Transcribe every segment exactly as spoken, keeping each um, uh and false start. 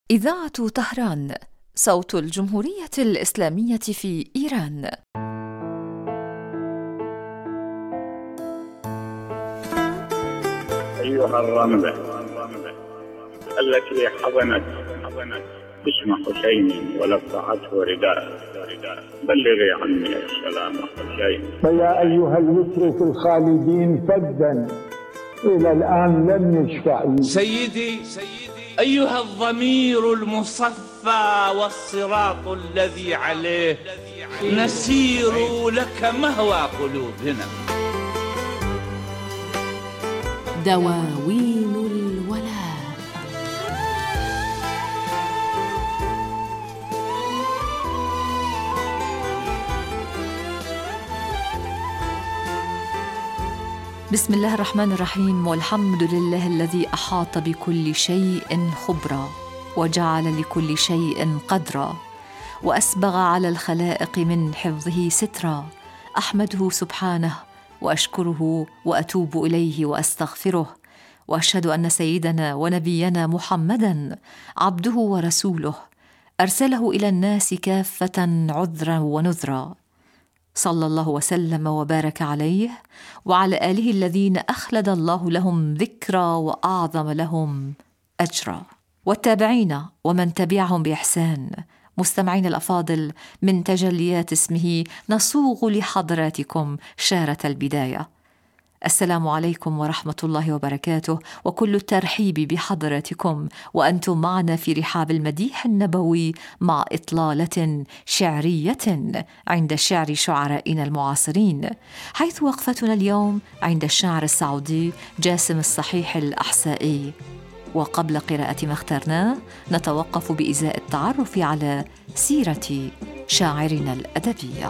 إذاعة طهران، صوت الجمهورية الإسلامية في إيران. أيها الرملة التي حضنت اسم حسين ولفعته رداء، بلغي عني السلام حسين. فيا أيها الوتر في الخالدين فدا إلى الآن لم يشفع. سيدي أيها الضمير المصفى والصراط الذي عليه نسير لك مهوى قلوبنا. دواوين الولاء. بسم الله الرحمن الرحيم، والحمد لله الذي أحاط بكل شيء خبرا وجعل لكل شيء قدرا وأسبغ على الخلائق من حفظه سترا. أحمده سبحانه وأشكره وأتوب إليه وأستغفره، وأشهد أن سيدنا ونبينا محمداً عبده ورسوله أرسله إلى الناس كافة عذرا ونذرا. صلى الله وسلم وبارك عليه وعلى آله الذين أخلد الله لهم ذكرا وأعظم لهم أجرا، والتابعين ومن تبعهم بإحسان. مستمعين الأفاضل، من تجليات اسمه نصوغ لحضراتكم شارة البداية. السلام عليكم ورحمة الله وبركاته، وكل الترحيب بحضراتكم وأنتم معنا في رحاب المديح النبوي مع إطلالة شعرية عند شعر شعرائنا المعاصرين، حيث وقفتنا اليوم عند الشاعر السعودي جاسم الصحيح الأحسائي. وقبل قراءة ما اخترناه نتوقف بإزاء التعرف على سيرة شاعرنا الأدبية.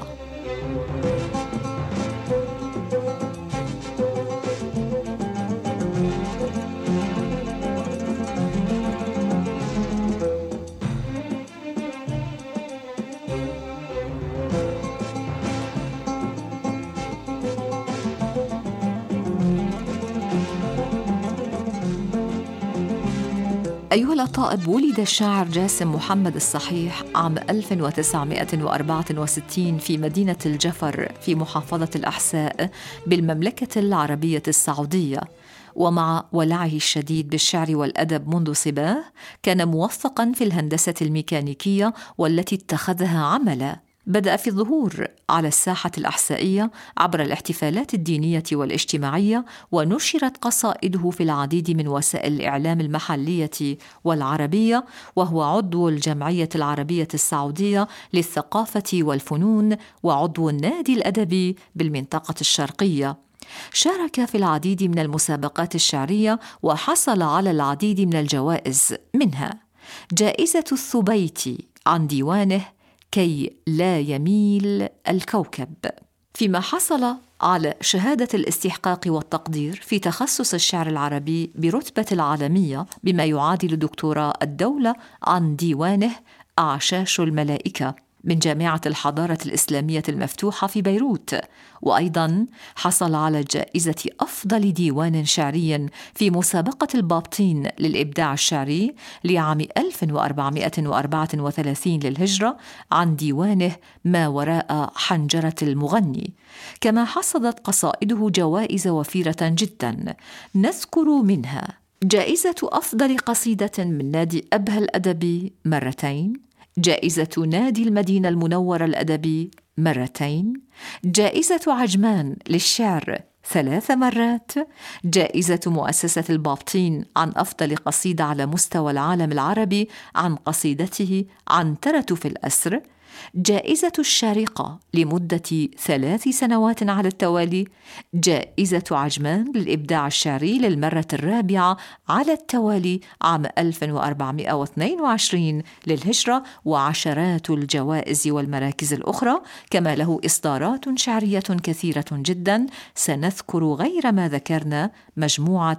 أيها الأطائب، ولد الشاعر جاسم محمد الصحيح عام ألف وتسعمائة وأربعة وستين في مدينة الجفر في محافظة الأحساء بالمملكة العربية السعودية. ومع ولعه الشديد بالشعر والأدب منذ صباه، كان موفقاً في الهندسة الميكانيكية والتي اتخذها عملاً. بدأ في الظهور على الساحة الأحسائية عبر الاحتفالات الدينية والاجتماعية، ونشرت قصائده في العديد من وسائل الإعلام المحلية والعربية، وهو عضو الجمعية العربية السعودية للثقافة والفنون وعضو النادي الأدبي بالمنطقة الشرقية. شارك في العديد من المسابقات الشعرية وحصل على العديد من الجوائز، منها جائزة الثبيتي عن ديوانه كي لا يميل الكوكب، فيما حصل على شهادة الاستحقاق والتقدير في تخصص الشعر العربي برتبة العالمية بما يعادل دكتوراه الدولة عن ديوانه أعشاش الملائكة من جامعة الحضارة الإسلامية المفتوحة في بيروت. وأيضاً حصل على جائزة أفضل ديوان شعري في مسابقة البابطين للإبداع الشعري لعام ألف وأربعمائة وأربعة وثلاثين للهجرة عن ديوانه ما وراء حنجرة المغني. كما حصدت قصائده جوائز وفيرة جداً، نذكر منها جائزة أفضل قصيدة من نادي أبها الأدبي مرتين، جائزة نادي المدينة المنورة الأدبي مرتين، جائزة عجمان للشعر ثلاث مرات، جائزة مؤسسة البابطين عن أفضل قصيدة على مستوى العالم العربي عن قصيدته عنترة في الأسر، جائزة الشارقة لمدة ثلاث سنوات على التوالي، جائزة عجمان للإبداع الشعري للمرة الرابعة على التوالي عام ألف وأربعمائة واثنين وعشرين للهجرة، وعشرات الجوائز والمراكز الأخرى. كما له إصدارات شعرية كثيرة جدا، سنذكر غير ما ذكرنا مجموعة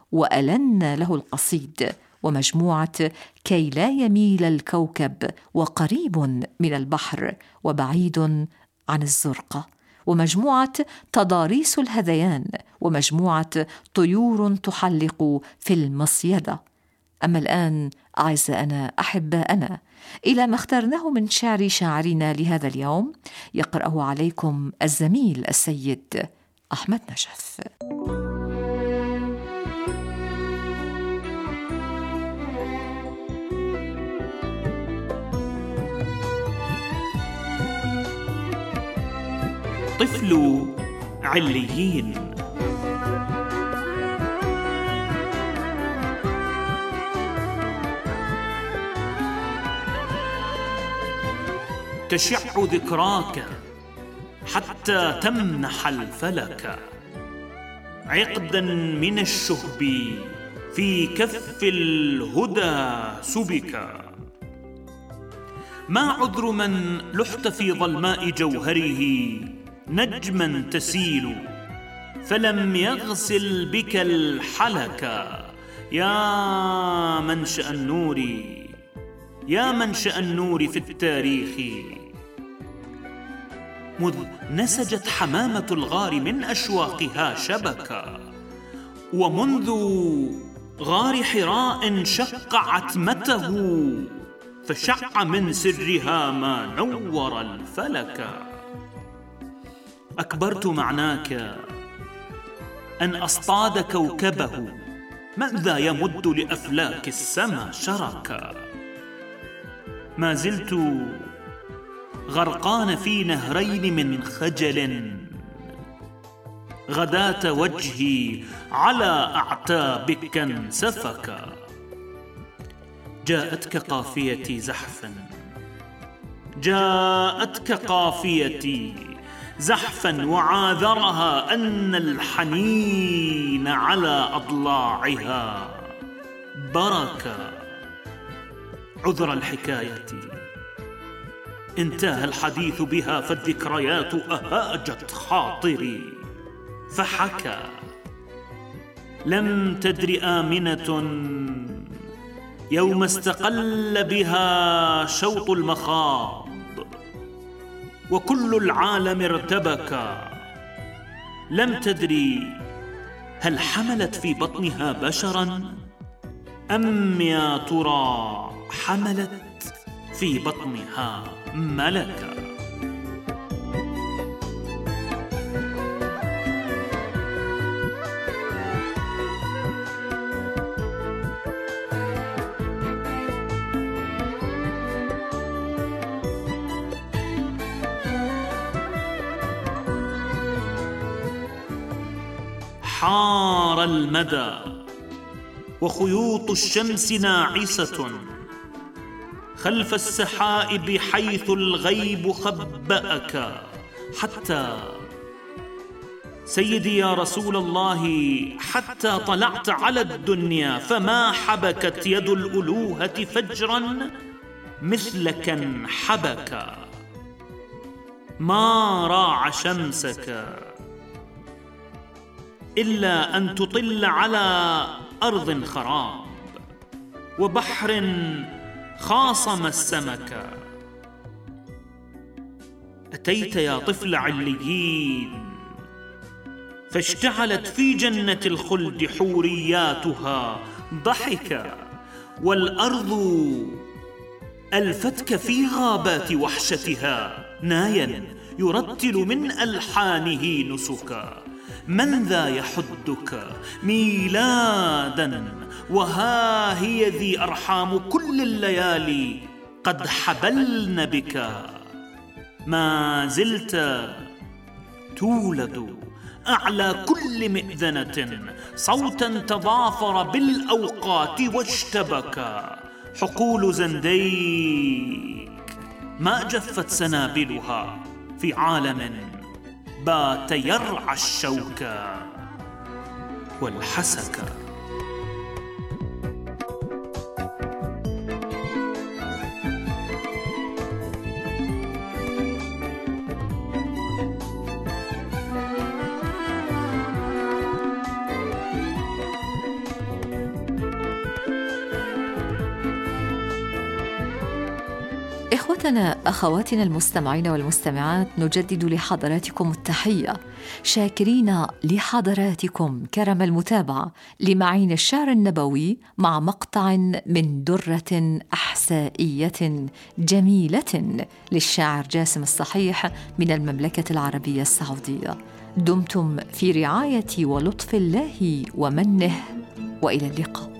وألن له القصيد، ومجموعة كي لا يميل الكوكب، وقريب من البحر وبعيد عن الزرقة، ومجموعة تضاريس الهذيان، ومجموعة طيور تحلق في المصيدة. أما الآن أعزة أنا أحب أنا إلى ما اخترناه من شعر شاعرنا لهذا اليوم، يقرأه عليكم الزميل السيد أحمد نجف. طفل عليين. تشع ذكراك حتى تمنح الفلك عقدا من الشهب في كف الهدى سبك. ما عذر من لحت في ظلماء جوهره نجما تسيل فلم يغسل بك الحلك. يا منشأ النور يا منشأ النور في التاريخ، مذ نسجت حمامة الغار من أشواقها شبكا، ومنذ غار حراء شق عتمته فشع من سرها ما نور الفلك. أكبرت معناك أن أصطاد كوكبه من ذا يمد لأفلاك السما شركا. ما زلت غرقان في نهرين من خجل غداة وجهي على أعتابك انسفكا. جاءتك قافيتي زحفا جاءتك قافيتي زحفا وعاذرها أن الحنين على أضلاعها بركا. عذر الحكاية انتهى الحديث بها فالذكريات أهاجت خاطري فحكى. لم تدر آمنة يوم استقل بها شوط المخاض وكل العالم ارتبكا. لم تدري هل حملت في بطنها بشرا أم يا ترى حملت في بطنها ملكا. حار المدى وخيوط الشمس ناعسة خلف السحائب حيث الغيب خبأك. حتى سيدي يا رسول الله حتى طلعت على الدنيا فما حبكت يد الألوهة فجرا مثلك انحبك. ما راع شمسك إلا أن تطل على أرض خراب وبحر خاصم السمك. أتيت يا طفل عليين فاشتعلت في جنة الخلد حورياتها ضحكا، والأرض ألفتك في غابات وحشتها نايا يرتل من ألحانه نسكا. من ذا يحدك ميلادا وها هي ذي أرحام كل الليالي قد حبلن بك. ما زلت تولد أعلى كل مئذنة صوتا تضافر بالأوقات واشتبكا. حقول زنديك ما جفت سنابلها في عالم بات يرعى الشوك والحسك. إخوة إخوتنا أخواتنا المستمعين والمستمعات، نجدد لحضراتكم التحية، شاكرين لحضراتكم كرم المتابعة لمعين الشعر النبوي مع مقطع من درة أحسائية جميلة للشاعر جاسم الصحيح من المملكة العربية السعودية. دمتم في رعاية ولطف الله ومنه، وإلى اللقاء.